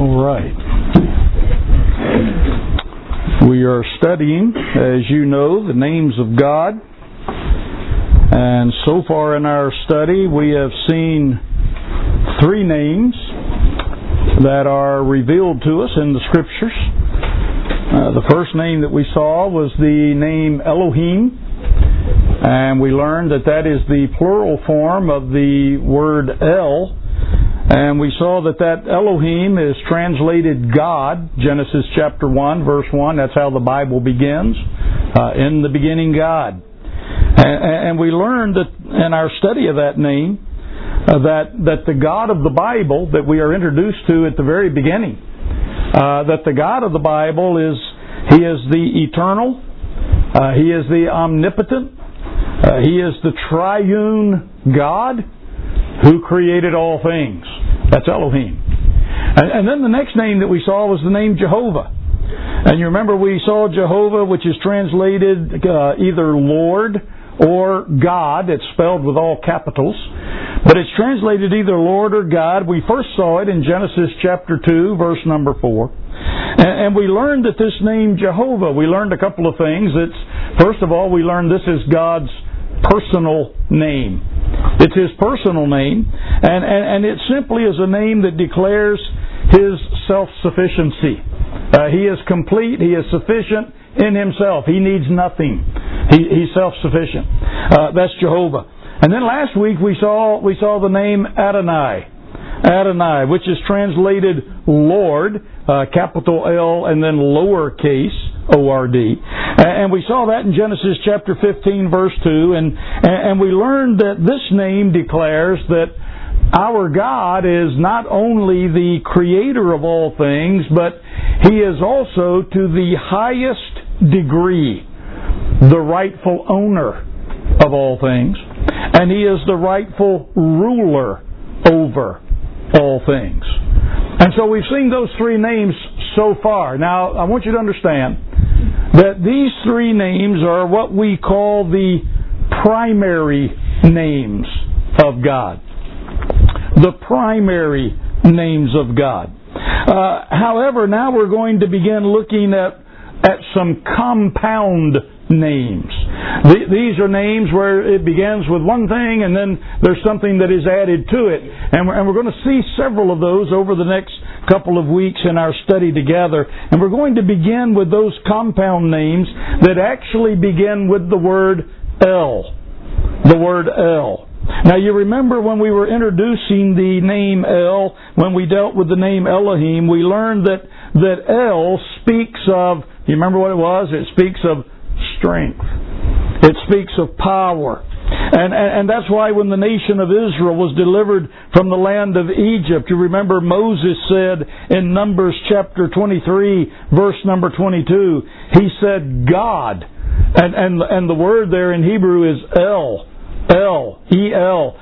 All right. We are studying, as you know, the names of God. And so far in our study, we have seen three names that are revealed to us in the Scriptures. The first name that we saw was the name Elohim. And we learned that that is the plural form of the word El. And we saw that Elohim is translated God, Genesis chapter 1, verse 1. That's how the Bible begins. In the beginning, God. And we learned that in our study of that name, that the God of the Bible that we are introduced to at the very beginning, that the God of the Bible He is the eternal, He is the omnipotent, He is the triune God who created all things. That's Elohim. And then the next name that we saw was the name Jehovah. And you remember we saw Jehovah, which is translated either Lord or God. It's spelled with all capitals. But it's translated either Lord or God. We first saw it in Genesis chapter 2, verse number 4. And we learned that this name Jehovah, we learned a couple of things. First of all, we learned this is God's personal name. It's His personal name, and it simply is a name that declares His self-sufficiency. He is complete, He is sufficient in Himself. He needs nothing. He's self-sufficient. That's Jehovah. And then last week we saw the name Adonai. Adonai, which is translated Lord, capital L and then lowercase O-R-D. And we saw that in Genesis chapter 15, verse 2. And we learned that this name declares that our God is not only the creator of all things, but He is also to the highest degree the rightful owner of all things. And He is the rightful ruler over all things. And so we've seen those three names so far. Now, I want you to understand that these three names are what we call the primary names of God. The primary names of God. However, now we're going to begin looking at some compound names. These are names where it begins with one thing and then there's something that is added to it. And we're going to see several of those over the next couple of weeks in our study together. And we're going to begin with those compound names that actually begin with the word El. The word El. Now you remember when we were introducing the name El, when we dealt with the name Elohim, we learned that El speaks of, you remember what it was? It speaks of strength. It speaks of power. And that's why when the nation of Israel was delivered from the land of Egypt, you remember Moses said in Numbers chapter 23, verse number 22, he said God. And the word there in Hebrew is El. El. E-L.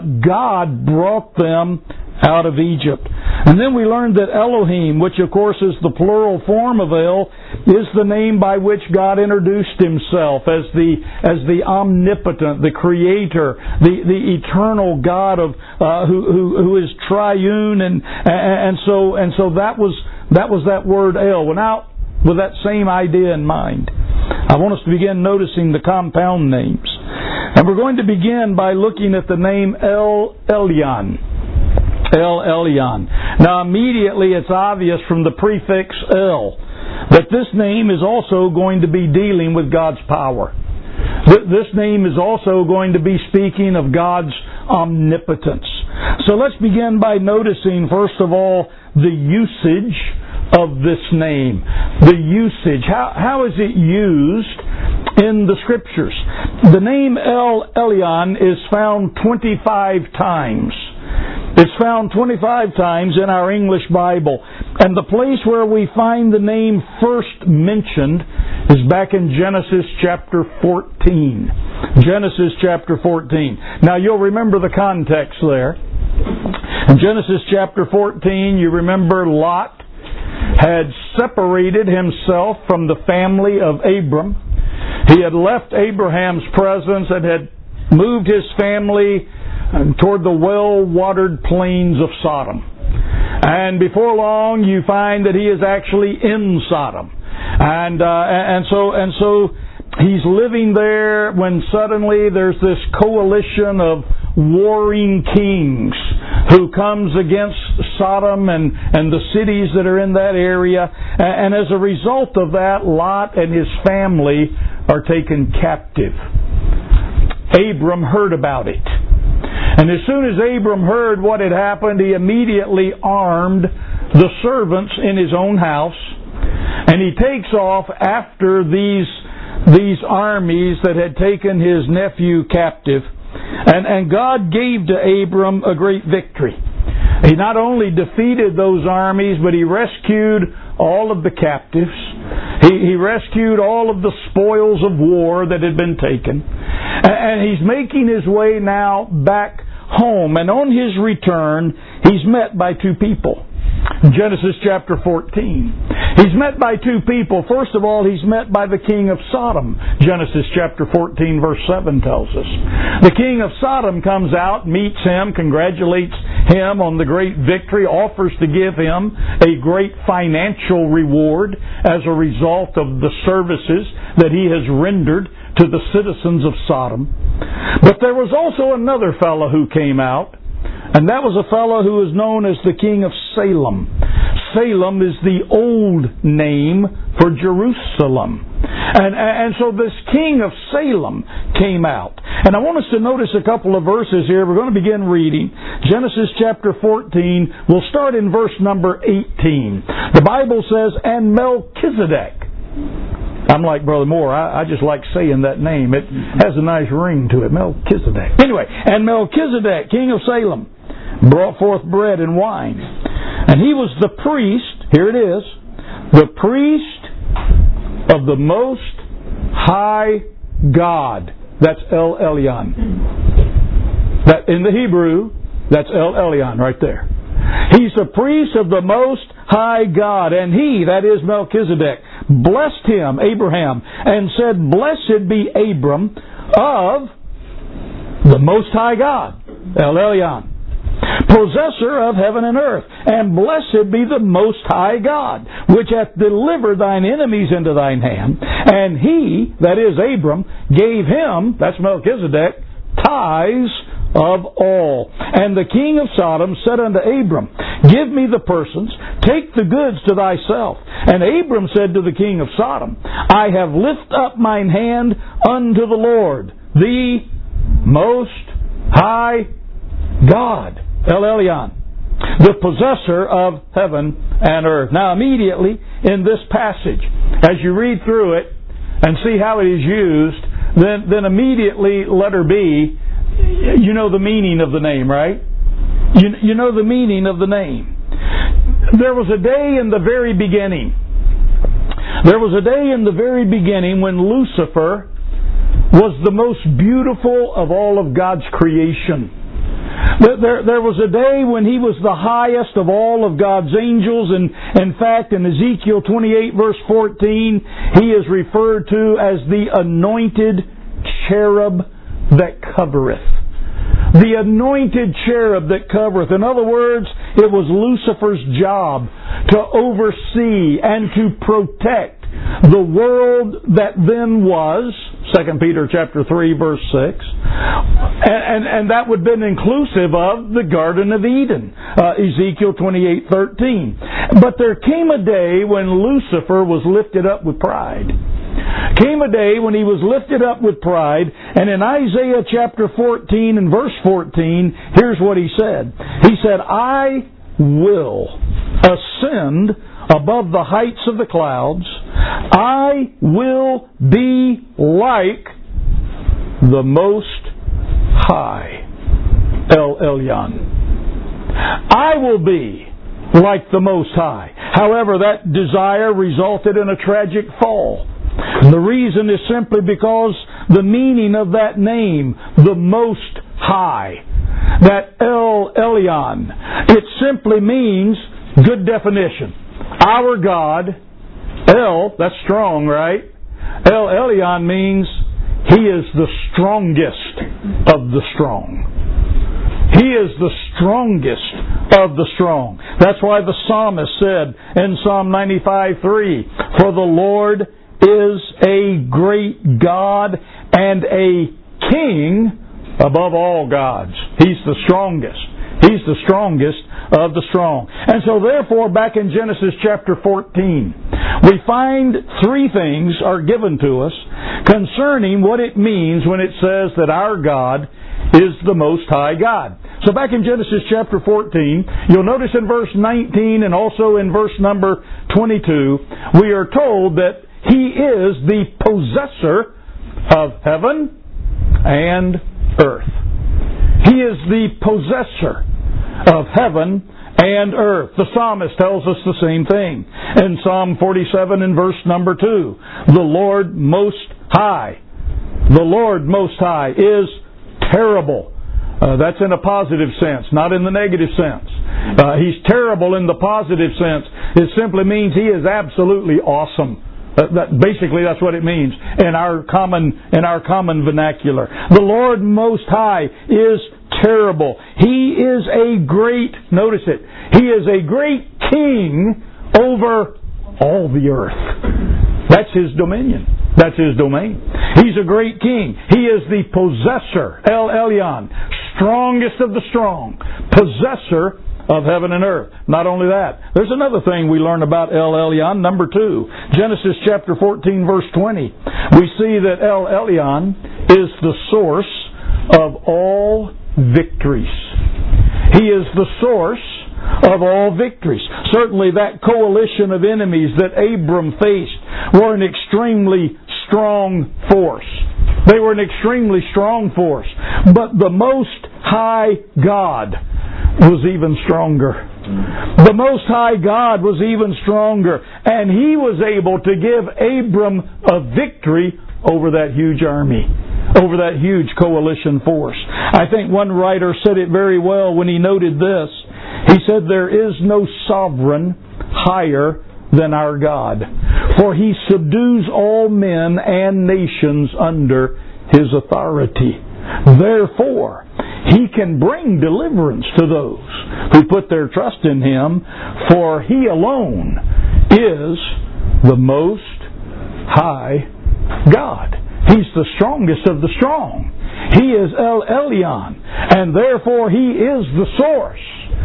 God brought them out of Egypt. And then we learned that Elohim, which of course is the plural form of El, is the name by which God introduced Himself as the omnipotent, the creator, the eternal God of who is triune, and so that was that word El. Well, now with that same idea in mind, I want us to begin noticing the compound names. And we're going to begin by looking at the name El Elyon. El Elyon. Now immediately it's obvious from the prefix El that this name is also going to be dealing with God's power. This name is also going to be speaking of God's omnipotence. So let's begin by noticing first of all the usage of this name. The usage. How is it used in the Scriptures? The name El Elyon is found 25 times. It's found 25 times in our English Bible. And the place where we find the name first mentioned is back in Genesis chapter 14. Genesis chapter 14. Now you'll remember the context there. In Genesis chapter 14, you remember Lot had separated himself from the family of Abram. He had left Abraham's presence and had moved his family toward the well-watered plains of Sodom. And before long, you find that he is actually in Sodom. And so he's living there when suddenly there's this coalition of warring kings who comes against Sodom and the cities that are in that area. And as a result of that, Lot and his family are taken captive. Abram heard about it. And as soon as Abram heard what had happened, he immediately armed the servants in his own house. And he takes off after these armies that had taken his nephew captive. And God gave to Abram a great victory. He not only defeated those armies, but he rescued all of the captives. He rescued all of the spoils of war that had been taken. And he's making his way now back home. And on his return, he's met by two people. Genesis chapter 14. He's met by two people. First of all, he's met by the king of Sodom. Genesis chapter 14 verse 7 tells us. The king of Sodom comes out, meets him, congratulates him on the great victory, offers to give him a great financial reward as a result of the services that he has rendered to the citizens of Sodom. But there was also another fellow who came out, and that was a fellow who is known as the king of Salem. Salem is the old name for Jerusalem. And so this king of Salem came out. And I want us to notice a couple of verses here. We're going to begin reading. Genesis chapter 14. We'll start in verse number 18. The Bible says, and Melchizedek. I'm like Brother Moore. I just like saying that name. It has a nice ring to it. Melchizedek. Anyway, and Melchizedek, king of Salem, brought forth bread and wine. And he was the priest, here it is, the priest of the Most High God. That's El Elyon. That in the Hebrew, that's El Elyon right there. He's the priest of the Most High God. And he, that is Melchizedek, blessed him, Abraham, and said, blessed be Abram of the Most High God, El Elyon, possessor of heaven and earth, and blessed be the Most High God, which hath delivered thine enemies into thine hand. And he, that is Abram, gave him, that's Melchizedek, tithes of all. And the king of Sodom said unto Abram, give me the persons, take the goods to thyself. And Abram said to the king of Sodom, I have lifted up mine hand unto the Lord, the Most High God, El Elyon, the possessor of heaven and earth. Now immediately in this passage, as you read through it and see how it is used, then immediately letter B, you know the meaning of the name, right? You know the meaning of the name. There was a day in the very beginning. There was a day in the very beginning when Lucifer was the most beautiful of all of God's creation. There was a day when he was the highest of all of God's angels, and in fact in Ezekiel 28 verse 14 he is referred to as the anointed cherub that covereth. The anointed cherub that covereth. In other words, it was Lucifer's job to oversee and to protect the world that then was, 2 Peter chapter 3 verse 6, and that would have been inclusive of the Garden of Eden, Ezekiel 28:13. But there came a day when Lucifer was lifted up with pride. Came a day when he was lifted up with pride, and in Isaiah chapter 14 and verse 14, here's what he said. He said, I will ascend above the heights of the clouds. I will be like the Most High, El Elyon. I will be like the Most High. However, that desire resulted in a tragic fall. And the reason is simply because the meaning of that name, the Most High, that El Elyon, it simply means, good definition, our God. El, that's strong, right? El Elyon means He is the strongest of the strong. He is the strongest of the strong. That's why the psalmist said in Psalm 95:3, "For the Lord is a great God and a king above all gods." He's the strongest. He's the strongest of the strong. And so therefore, back in Genesis chapter 14, we find three things are given to us concerning what it means when it says that our God is the Most High God. So back in Genesis chapter 14, you'll notice in verse 19 and also in verse number 22, we are told that He is the possessor of heaven and earth. He is the possessor of heaven and earth. The psalmist tells us the same thing in Psalm 47 and verse number 2. The Lord Most High. The Lord Most High is terrible. That's in a positive sense, not in the negative sense. He's terrible in the positive sense. It simply means He is absolutely awesome. Basically, that's what it means in our common vernacular. The Lord Most High is terrible. He is a great, notice it, He is a great king over all the earth. That's His dominion. That's His domain. He's a great king. He is the possessor, El Elyon, strongest of the strong, possessor of heaven and earth. Not only that, there's another thing we learn about El Elyon, number 2. Genesis chapter 14, verse 20. We see that El Elyon is the source of all victories. He is the source of all victories. Certainly that coalition of enemies that Abram faced were an extremely strong force. They were an extremely strong force. But the Most High God was even stronger. The Most High God was even stronger. And He was able to give Abram a victory over that huge army, over that huge coalition force. I think one writer said it very well when he noted this. He said, "There is no sovereign higher than our God, for He subdues all men and nations under His authority. Therefore, He can bring deliverance to those who put their trust in Him, for He alone is the Most High God." He's the strongest of the strong. He is El Elyon, and therefore He is the source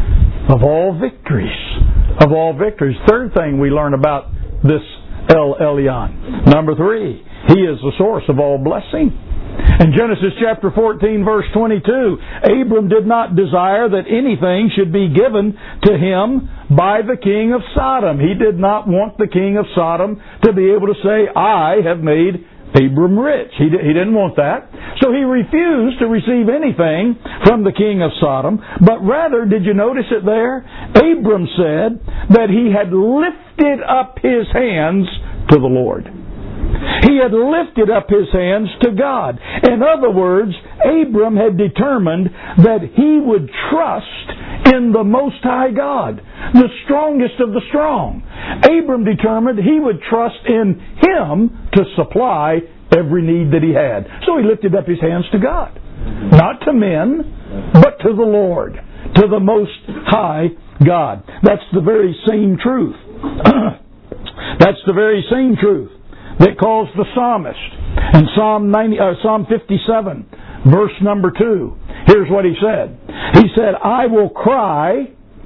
of all victories. Of all victories. Third thing we learn about this El Elyon. Number 3, He is the source of all blessing. In Genesis chapter 14, verse 22, Abram did not desire that anything should be given to him by the king of Sodom. He did not want the king of Sodom to be able to say, "I have made Abram rich." He didn't want that. So he refused to receive anything from the king of Sodom. But rather, did you notice it there? Abram said that he had lifted up his hands to the Lord. He had lifted up his hands to God. In other words, Abram had determined that he would trust in the Most High God, the strongest of the strong. Abram determined he would trust in Him to supply every need that he had. So he lifted up his hands to God. Not to men, but to the Lord, to the Most High God. That's the very same truth. That's the very same truth that calls the psalmist in Psalm 57, verse number 2. Here's what he said. He said, "I will cry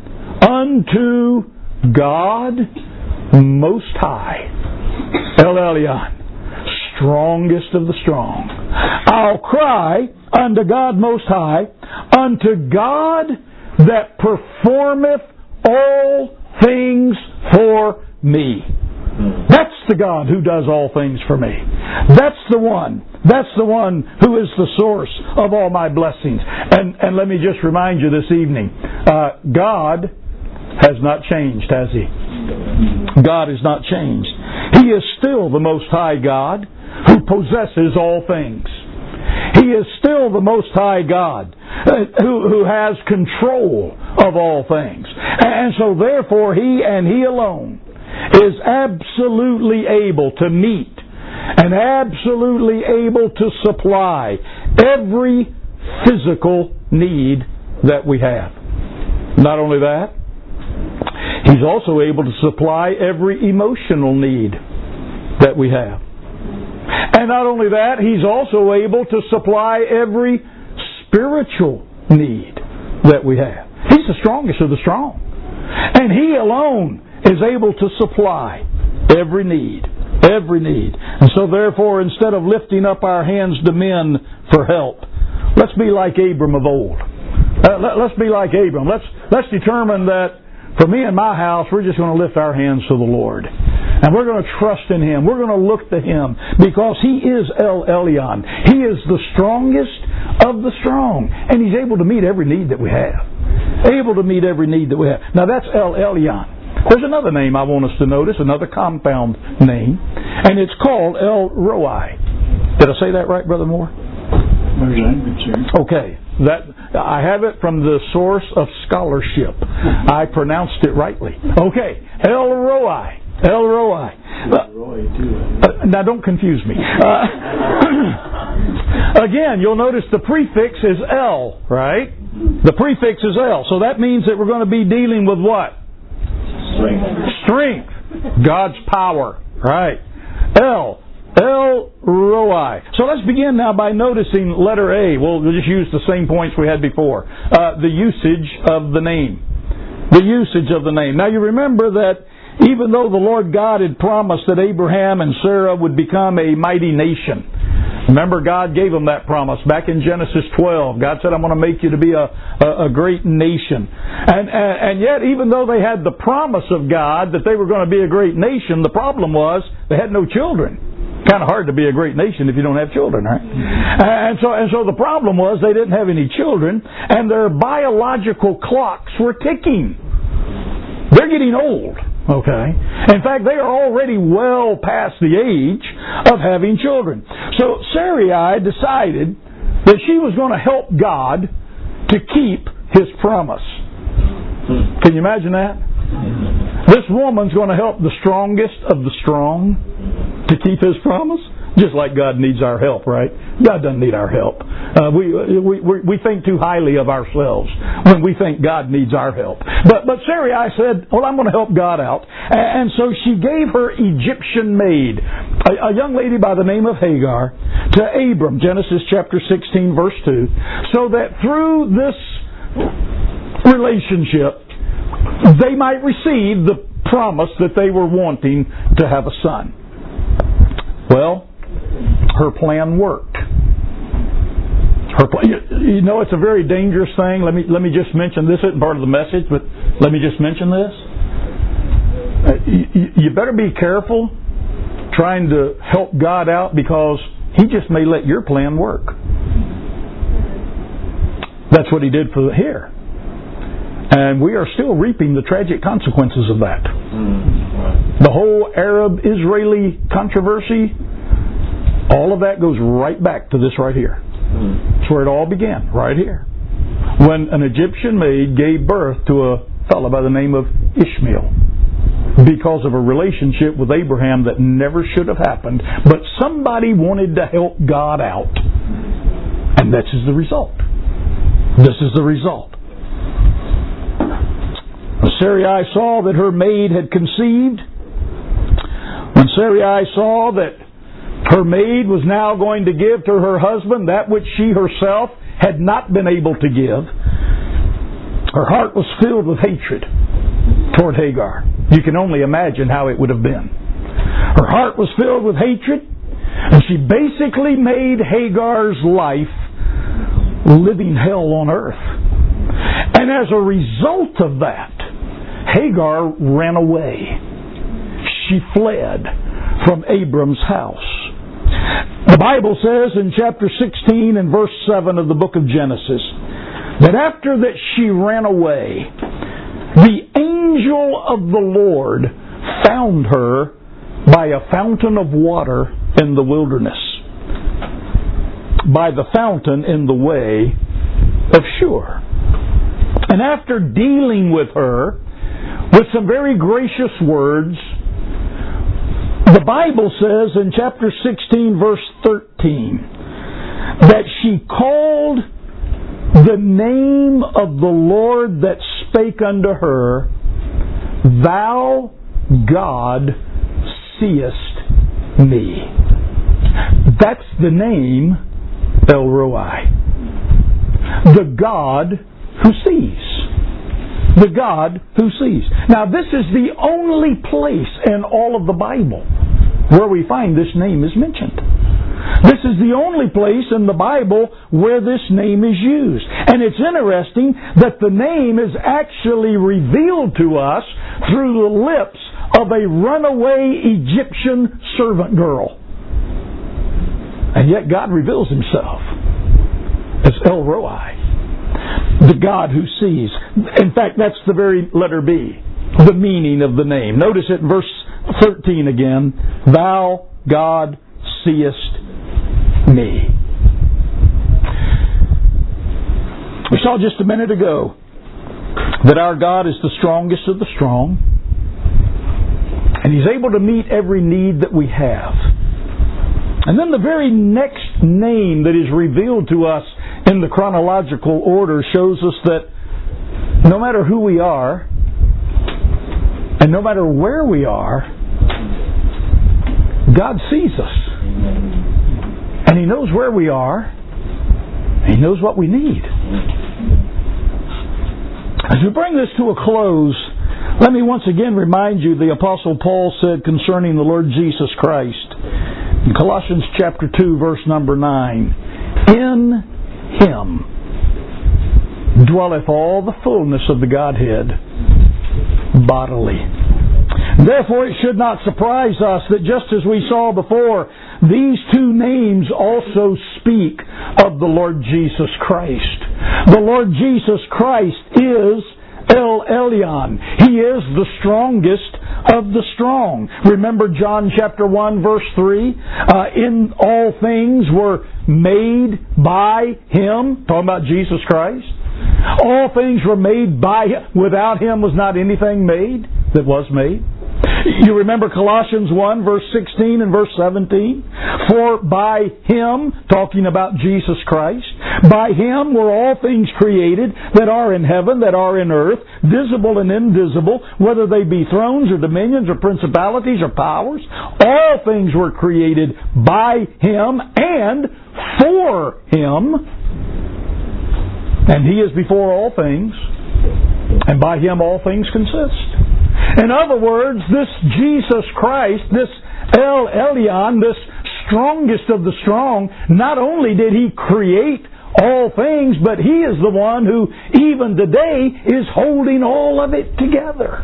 unto God Most High." El Elyon, strongest of the strong. "I'll cry unto God Most High, unto God that performeth all things for me." That's the God who does all things for me. That's the one. That's the one who is the source of all my blessings. And let me just remind you this evening, God has not changed, has He? God has not changed. He is still the Most High God who possesses all things. He is still the Most High God who has control of all things. And so therefore He and He alone is absolutely able to meet and absolutely able to supply every physical need that we have. Not only that, He's also able to supply every emotional need that we have. And not only that, He's also able to supply every spiritual need that we have. He's the strongest of the strong. And He alone is able to supply every need. Every need. And so therefore, instead of lifting up our hands to men for help, let's be like Abram of old. Let's be like Abram. Let's determine that for me and my house, we're just going to lift our hands to the Lord. And we're going to trust in Him. We're going to look to Him because He is El Elyon. He is the strongest of the strong. And He's able to meet every need that we have. Able to meet every need that we have. Now that's El Elyon. There's another name I want us to notice, another compound name. And it's called El Roi. Did I say that right, Brother Moore? Okay. I have it from the source of scholarship. I pronounced it rightly. Okay. El Roi. El Roi. Now don't confuse me. Again, you'll notice the prefix is El, right? The prefix is El. So that means that we're going to be dealing with what? Strength. God's power. Right. El Roi. So let's begin now by noticing letter A. We'll just use the same points we had before. The usage of the name. The usage of the name. Now you remember that even though the Lord God had promised that Abraham and Sarah would become a mighty nation. Remember, God gave them that promise back in Genesis 12. God said, I'm going to make you to be a great nation. And yet, even though they had the promise of God that they were going to be a great nation, the problem was they had no children. Kind of hard to be a great nation if you don't have children, right? And so the problem was they didn't have any children, and their biological clocks were ticking. They're getting old. Okay. In fact, they are already well past the age of having children. So Sarai decided that she was going to help God to keep His promise. Can you imagine that? This woman's going to help the strongest of the strong to keep His promise. Just like God needs our help, right? God doesn't need our help. We think too highly of ourselves when we think God needs our help. But Sarai said, well, I'm going to help God out. And so she gave her Egyptian maid, a young lady by the name of Hagar, to Abram, Genesis chapter 16, verse 2, so that through this relationship, they might receive the promise that they were wanting to have a son. Well, her plan worked. You know, it's a very dangerous thing. Let me just mention this. Isn't part of the message, but let me just mention this. You better be careful trying to help God out because He just may let your plan work. That's what He did for here. And we are still reaping the tragic consequences of that. The whole Arab-Israeli controversy, all of that goes right back to this right here. That's where it all began, right here. When an Egyptian maid gave birth to a fellow by the name of Ishmael because of a relationship with Abraham that never should have happened, but somebody wanted to help God out. And this is the result. This is the result. When Sarai saw that her maid had conceived, when Sarai saw that her maid was now going to give to her husband that which she herself had not been able to give, her heart was filled with hatred toward Hagar. You can only imagine how it would have been. Her heart was filled with hatred, and she basically made Hagar's life living hell on earth. And as a result of that, Hagar ran away. She fled from Abram's house. The Bible says in chapter 16 and verse 7 of the book of Genesis that after that she ran away, the angel of the Lord found her by a fountain of water in the wilderness, by the fountain in the way of Shur. And after dealing with her with some very gracious words, the Bible says in chapter 16, verse 13, that she called the name of the Lord that spake unto her, Thou, God, seest me. That's the name El Roi. The God who sees. The God who sees. Now, this is the only place in all of the Bible where we find this name is mentioned. This is the only place in the Bible where this name is used. And it's interesting that the name is actually revealed to us through the lips of a runaway Egyptian servant girl. And yet God reveals Himself as El Roi, the God who sees. In fact, that's the very letter B, the meaning of the name. Notice it in verse 13 again. Thou, God, seest me. We saw just a minute ago that our God is the strongest of the strong, and He's able to meet every need that we have. And then the very next name that is revealed to us in the chronological order shows us that no matter who we are, and no matter where we are, God sees us. And He knows where we are, and He knows what we need. As we bring this to a close, let me once again remind you the Apostle Paul said concerning the Lord Jesus Christ in Colossians chapter 2, verse number 9, In Him dwelleth all the fullness of the Godhead bodily. Therefore it should not surprise us that just as we saw before, these two names also speak of the Lord Jesus Christ. The Lord Jesus Christ is El Elyon. He is the strongest of the strong. Remember John chapter 1 verse 3? In all things were made by Him. Talking about Jesus Christ. All things were made by Him. Without Him was not anything made that was made. You remember Colossians 1 verse 16 and verse 17? For by Him, talking about Jesus Christ, by Him were all things created that are in heaven, that are in earth, visible and invisible, whether they be thrones or dominions or principalities or powers. All things were created by Him and for Him. And He is before all things, and by Him all things consist. In other words, this Jesus Christ, this El Elyon, this strongest of the strong, not only did He create all things, but He is the one who even today is holding all of it together.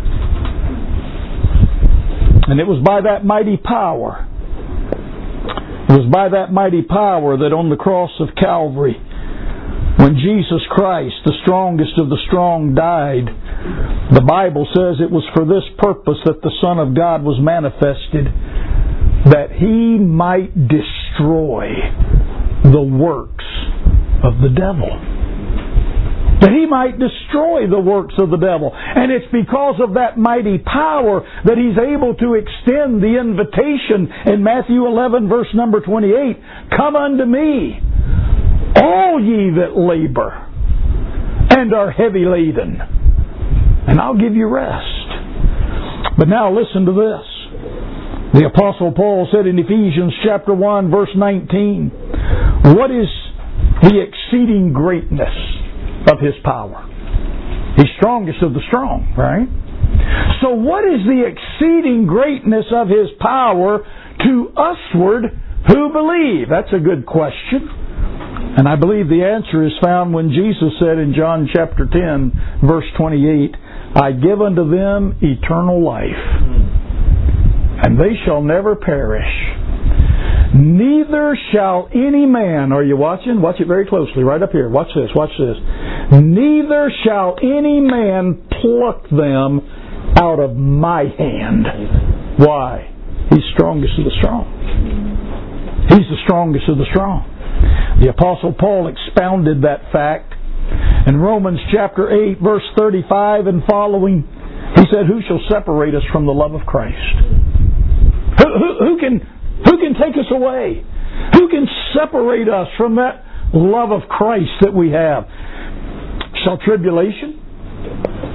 And it was by that mighty power, that on the cross of Calvary, when Jesus Christ, the strongest of the strong, died, the Bible says it was for this purpose that the Son of God was manifested, that He might destroy the works of the devil. That He might destroy the works of the devil. And it's because of that mighty power that He's able to extend the invitation in Matthew 11 verse number 28. Come unto me, all ye that labor and are heavy laden, and I'll give you rest. But now listen to this. The Apostle Paul said in Ephesians chapter 1 verse 19, what is the exceeding greatness of His power? He's strongest of the strong, right? So what is the exceeding greatness of His power to usward who believe? That's a good question. And I believe the answer is found when Jesus said in John chapter 10, verse 28, I give unto them eternal life, and they shall never perish. Neither shall any man, are you watching? Watch it very closely, right up here. Watch this, watch this. Neither shall any man pluck them out of my hand. Why? He's strongest of the strong. He's the strongest of the strong. The Apostle Paul expounded that fact in Romans chapter 8 verse 35 and following. He said, who shall separate us from the love of Christ? Who can take us away? Who can separate us from that love of Christ that we have? Shall tribulation?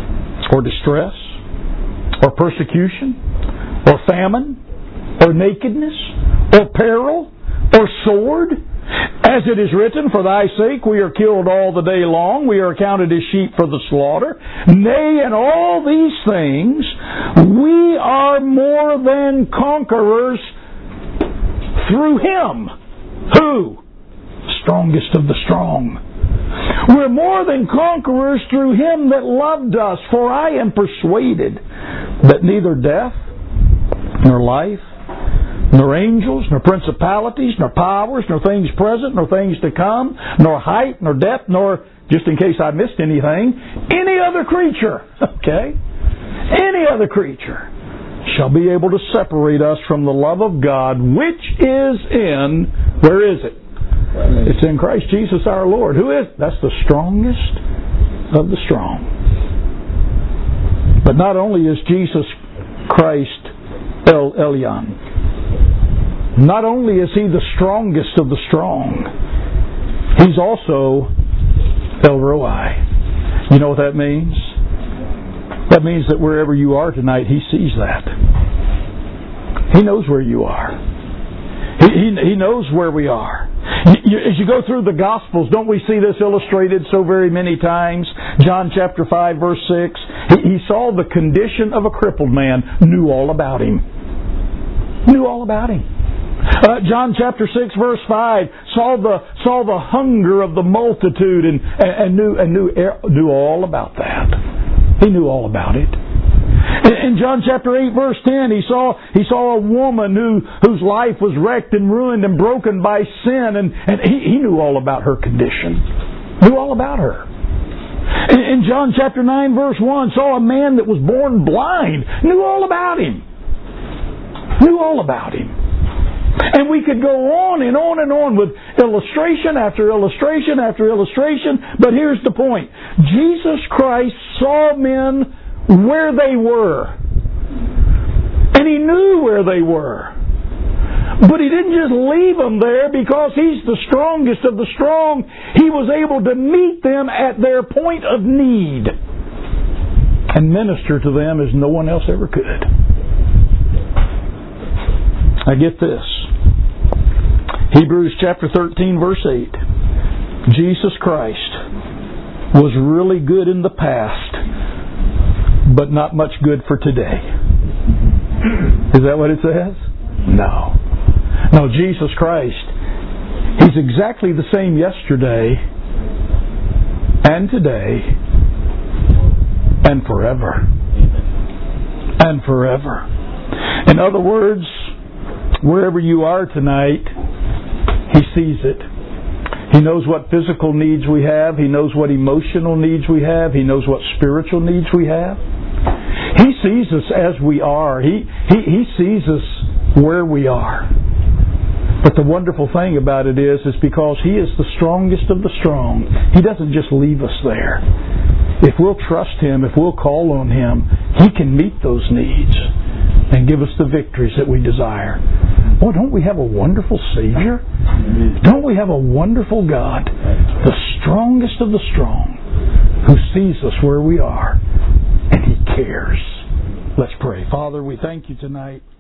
or distress, or persecution, or famine, or nakedness, or peril, or sword. As it is written, for thy sake we are killed all the day long, we are accounted as sheep for the slaughter. Nay, in all these things we are more than conquerors through Him. Who? Strongest of the strong. We're more than conquerors through Him that loved us, for I am persuaded that neither death, nor life, nor angels, nor principalities, nor powers, nor things present, nor things to come, nor height, nor depth, nor, just in case I missed anything, any other creature, okay? Any other creature shall be able to separate us from the love of God, which is in, where is it? It's in Christ Jesus our Lord. Who is? That's the strongest of the strong. But not only is Jesus Christ El Elyon, not only is He the strongest of the strong, He's also El Roi. You know what that means? That means that wherever you are tonight, He sees that. He knows where you are. He knows where we are. As you go through the Gospels, don't we see this illustrated so very many times? John chapter 5, verse 6. He saw the condition of a crippled man, knew all about him. Knew all about him. John chapter 6, verse 5, saw the hunger of the multitude and knew all about that. He knew all about it. In John chapter 8, verse 10, he saw a woman whose life was wrecked and ruined and broken by sin, and he knew all about her condition. Knew all about her. In John chapter 9, verse 1, saw a man that was born blind. Knew all about him. Knew all about him. And we could go on and on and on with illustration after illustration after illustration, but here's the point. Jesus Christ saw men where they were. And He knew where they were. But He didn't just leave them there because He's the strongest of the strong. He was able to meet them at their point of need and minister to them as no one else ever could. I get this. Hebrews chapter 13, verse 8. Jesus Christ was really good in the past, but not much good for today. Is that what it says? No. No, Jesus Christ, He's exactly the same yesterday and today and forever. And forever. In other words, wherever you are tonight, He sees it. He knows what physical needs we have. He knows what emotional needs we have. He knows what spiritual needs we have. He sees us as we are. He sees us where we are. But the wonderful thing about it is because He is the strongest of the strong, He doesn't just leave us there. If we'll trust Him, if we'll call on Him, He can meet those needs and give us the victories that we desire. Boy, don't we have a wonderful Savior? Don't we have a wonderful God, the strongest of the strong, who sees us where we are, and He cares. Let's pray. Father, we thank You tonight